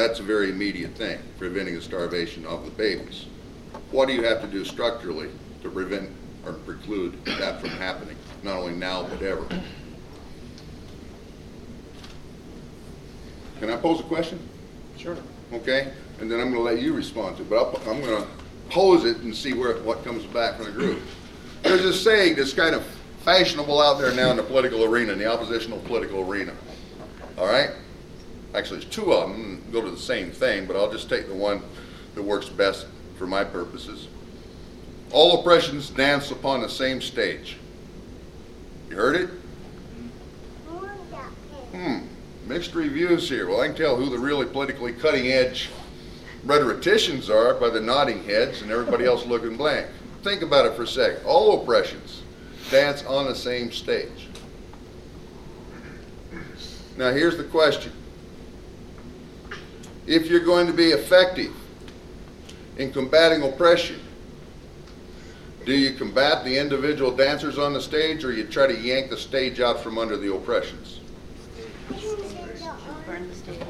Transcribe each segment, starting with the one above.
that's a very immediate thing, preventing the starvation of the babies. What do you have to do structurally to prevent or preclude that from happening, not only now but ever? Can I pose a question? Sure. Okay, and then I'm going to let you respond to it, but I'm going to pose it and see what comes back from the group. There's this saying that's kind of fashionable out there now in the political arena, in the oppositional political arena. All right? Actually, there's two of them that go to the same thing, but I'll just take the one that works best for my purposes. All oppressions dance upon the same stage. You heard it? Mixed reviews here. Well, I can tell who the really politically cutting-edge rhetoricians are by the nodding heads and everybody else looking blank. Think about it for a second. All oppressions dance on the same stage. Now, here's the question. If you're going to be effective in combating oppression, do you combat the individual dancers on the stage, or you try to yank the stage out from under the oppressions? Burn the stage.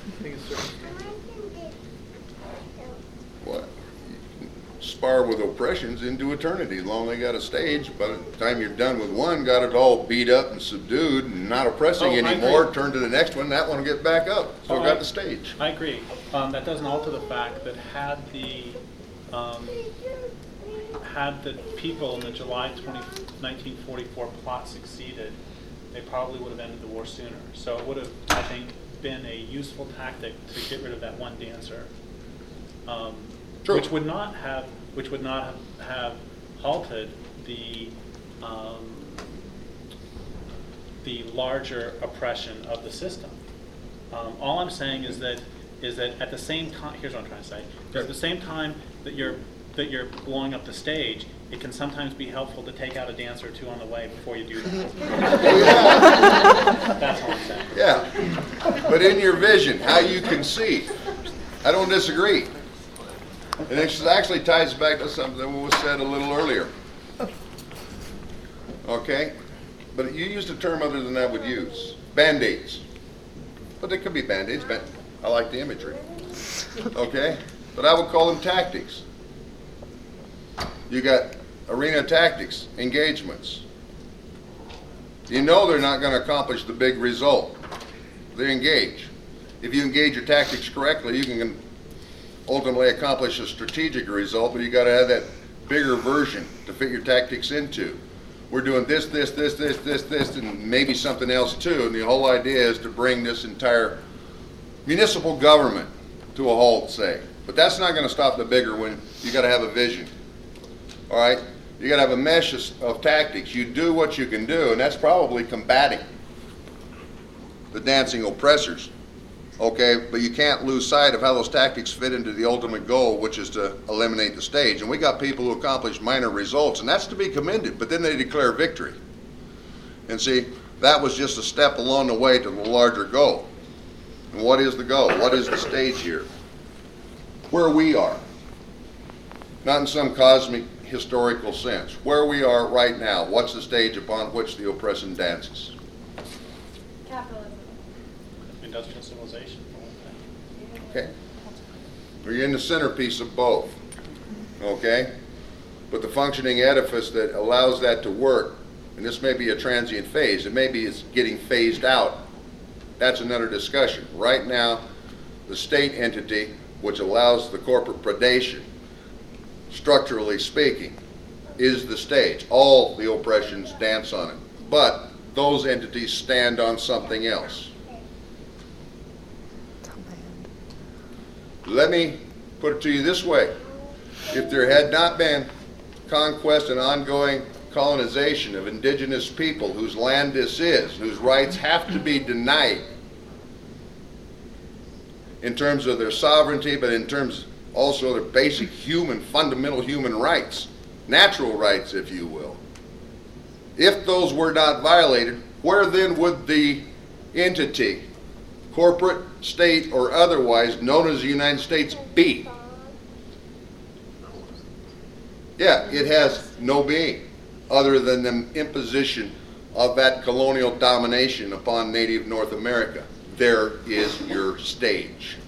What? Spar with oppressions into eternity. As long as they got a stage, by the time you're done with one, got it all beat up and subdued and not oppressing anymore, turn to the next one, that one will get back up. So got the stage. I agree. That doesn't alter the fact that had the people in the July 1944 plot succeeded, they probably would have ended the war sooner. So it would have, I think, been a useful tactic to get rid of that one dancer, which would not have halted the larger oppression of the system. All I'm saying is that at the same time, here's what I'm trying to say: at the same time that you're blowing up the stage, it can sometimes be helpful to take out a dance or two on the way before you do that. That's all I'm saying. Yeah, but in your vision, how you conceive, I don't disagree. And it actually ties back to something that was said a little earlier. Okay? But you used a term other than I would use. Band-aids. But they could be band-aids. I like the imagery. Okay? But I would call them tactics. You got arena tactics, engagements. You know they're not going to accomplish the big result. They engage. If you engage your tactics correctly, you can ultimately accomplish a strategic result, but you got to have that bigger version to fit your tactics into. We're doing this, and maybe something else too, and the whole idea is to bring this entire municipal government to a halt, say. But that's not going to stop the bigger one. You got to have a vision. All right? You got to have a mesh of tactics. You do what you can do, and that's probably combating the dancing oppressors. Okay, but you can't lose sight of how those tactics fit into the ultimate goal, which is to eliminate the stage. And we got people who accomplish minor results, and that's to be commended, but then they declare victory. And see, that was just a step along the way to the larger goal. And what is the goal? What is the stage here? Where we are. Not in some cosmic historical sense. Where we are right now. What's the stage upon which the oppression dances? Capitalism. Industrial civilization. Okay. You're in the centerpiece of both. Okay? But the functioning edifice that allows that to work, and this may be a transient phase, it may be it's getting phased out. That's another discussion. Right now, the state entity, which allows the corporate predation, structurally speaking, is the stage. All the oppressions dance on it. But those entities stand on something else. Let me put it to you this way. If there had not been conquest and ongoing colonization of indigenous people whose land this is, whose rights have to be denied in terms of their sovereignty, but in terms also of their basic fundamental human rights, natural rights, if you will. If those were not violated, where then would the entity, corporate, state, or otherwise, known as the United States, be? Yeah, it has no being other than the imposition of that colonial domination upon native North America. There is your stage.